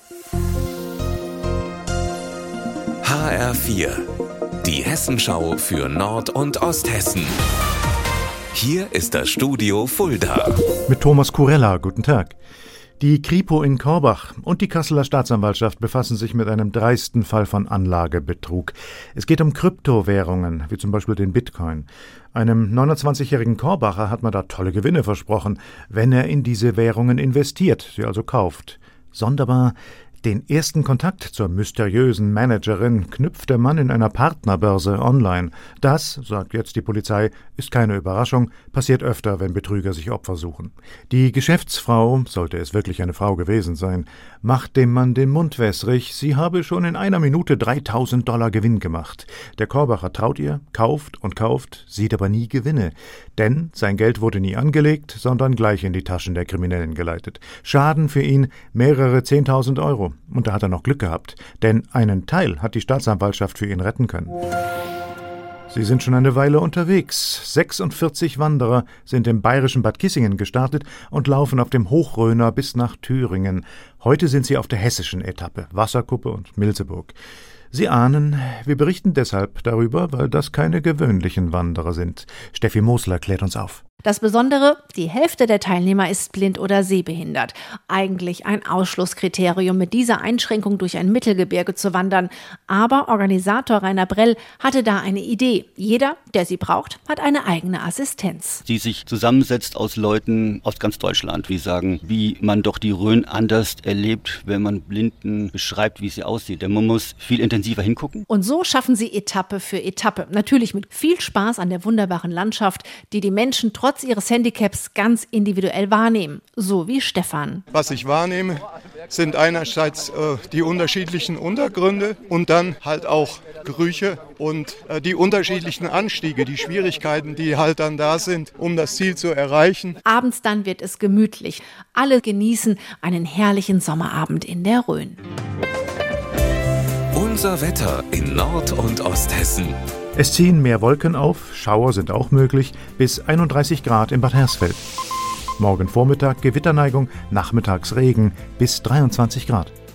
HR4, die Hessenschau für Nord- und Osthessen. Hier ist das Studio Fulda. Mit Thomas Kurella, guten Tag. Die Kripo in Korbach und die Kasseler Staatsanwaltschaft befassen sich mit einem dreisten Fall von Anlagebetrug. Es geht um Kryptowährungen, wie zum Beispiel den Bitcoin. Einem 29-jährigen Korbacher hat man da tolle Gewinne versprochen, wenn er in diese Währungen investiert, sie also kauft. Sonderbar: den ersten Kontakt zur mysteriösen Managerin knüpft der Mann in einer Partnerbörse online. Das, sagt jetzt die Polizei, ist keine Überraschung, passiert öfter, wenn Betrüger sich Opfer suchen. Die Geschäftsfrau, sollte es wirklich eine Frau gewesen sein, macht dem Mann den Mund wässrig, sie habe schon in einer Minute $3.000 Gewinn gemacht. Der Korbacher traut ihr, kauft und kauft, sieht aber nie Gewinne. Denn sein Geld wurde nie angelegt, sondern gleich in die Taschen der Kriminellen geleitet. Schaden für ihn mehrere 10.000 Euro. Und da hat er noch Glück gehabt, denn einen Teil hat die Staatsanwaltschaft für ihn retten können. Sie sind schon eine Weile unterwegs. 46 Wanderer sind im bayerischen Bad Kissingen gestartet und laufen auf dem Hochrhöner bis nach Thüringen. Heute sind sie auf der hessischen Etappe, Wasserkuppe und Milseburg. Sie ahnen, wir berichten deshalb darüber, weil das keine gewöhnlichen Wanderer sind. Steffi Mosler klärt uns auf. Das Besondere: die Hälfte der Teilnehmer ist blind oder sehbehindert. Eigentlich ein Ausschlusskriterium, mit dieser Einschränkung durch ein Mittelgebirge zu wandern. Aber Organisator Rainer Brell hatte da eine Idee. Jeder, der sie braucht, hat eine eigene Assistenz. Die sich zusammensetzt aus Leuten aus ganz Deutschland, die sagen, wie man doch die Rhön anders erlebt, wenn man Blinden beschreibt, wie sie aussieht. Denn man muss viel intensiver hingucken. Und so schaffen sie Etappe für Etappe. Natürlich mit viel Spaß an der wunderbaren Landschaft, die die Menschen trotz ihres Handicaps ganz individuell wahrnehmen, so wie Stefan. Was ich wahrnehme, sind einerseits die unterschiedlichen Untergründe und dann halt auch Gerüche und die unterschiedlichen Anstiege, die Schwierigkeiten, die halt dann da sind, um das Ziel zu erreichen. Abends dann wird es gemütlich. Alle genießen einen herrlichen Sommerabend in der Rhön. Unser Wetter in Nord- und Osthessen. Es ziehen mehr Wolken auf, Schauer sind auch möglich, bis 31 Grad in Bad Hersfeld. Morgen Vormittag Gewitterneigung, nachmittags Regen bis 23 Grad.